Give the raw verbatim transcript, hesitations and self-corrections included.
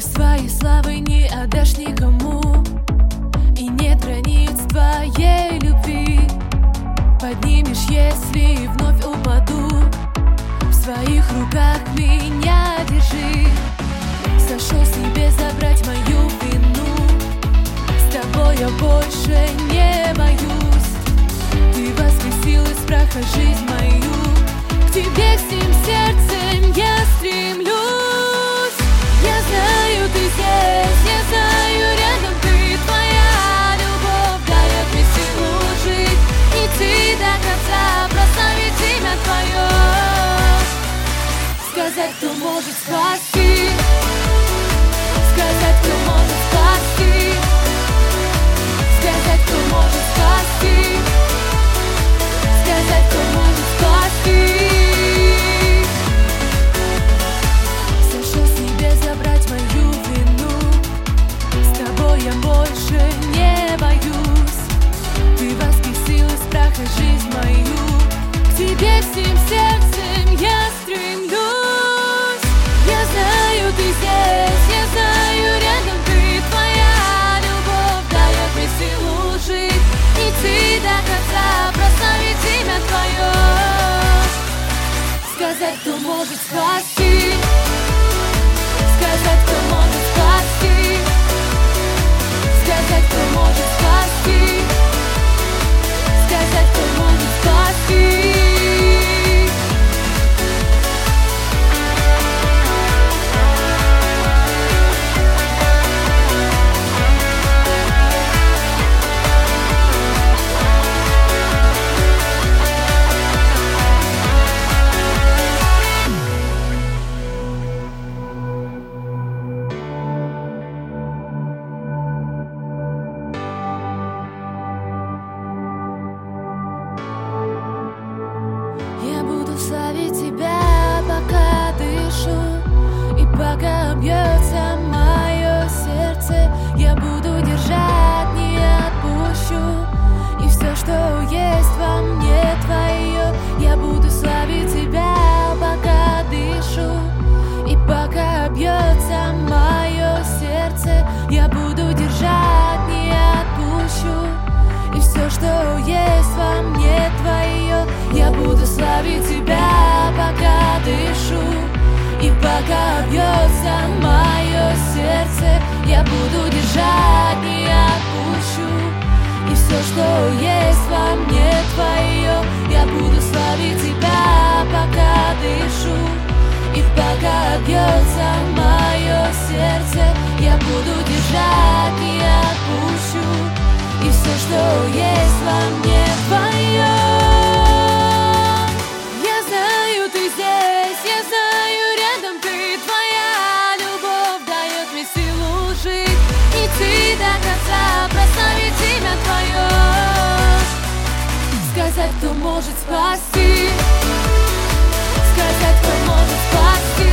своей славы не отдашь никому, и нет границ твоей любви. Поднимешь, если вновь упаду, в своих руках меня держи. Сошел с небес забрать мою вину, с тобой я больше не боюсь. Ты воскресил из праха жизнь мою, к тебе всем сердцем я стремлюсь. Я знаю, ты здесь, я знаю, рядом ты, твоя любовь дает мне силу жить, идти до конца, прославить имя твое, сказать, кто может спасти, сказать, кто может спасти, сказать, кто может спасти, сказать, кто может спасти. Сошел с небес забрать мою вину, с тобой я больше не боюсь. Ты воскресил из праха жизнь мою, к тебе всем сердцем я стремлюсь. Я знаю, ты здесь, я знаю, рядом ты, твоя любовь дает мне силу жить, идти до конца, прославить имя твое, сказать, кто может спасти, сказать, кто может спасти, сказать, кто может спасти, сказать, кто может спасти. Славить тебя, пока дышу, и пока бьется мое сердце, я буду держать, не отпущу. И все, что есть во мне твое, я буду славить тебя, пока дышу, и пока бьется мое сердце, я буду держать, не отпущу. И все, что есть во мне твое, я буду славить тебя, пока дышу, и пока бьется мое сердце, я буду держать, не отпущу. И все, что есть во мне твое, я буду славить тебя, пока дышу, и пока бьется мое сердце, я буду держать, не отпущу. И все, что есть во мне твое. Я знаю, ты здесь, я знаю, рядом ты, твоя любовь дает мне силу жить, идти до конца, прославить имя твое, сказать, кто может спасти, сказать, кто может спасти,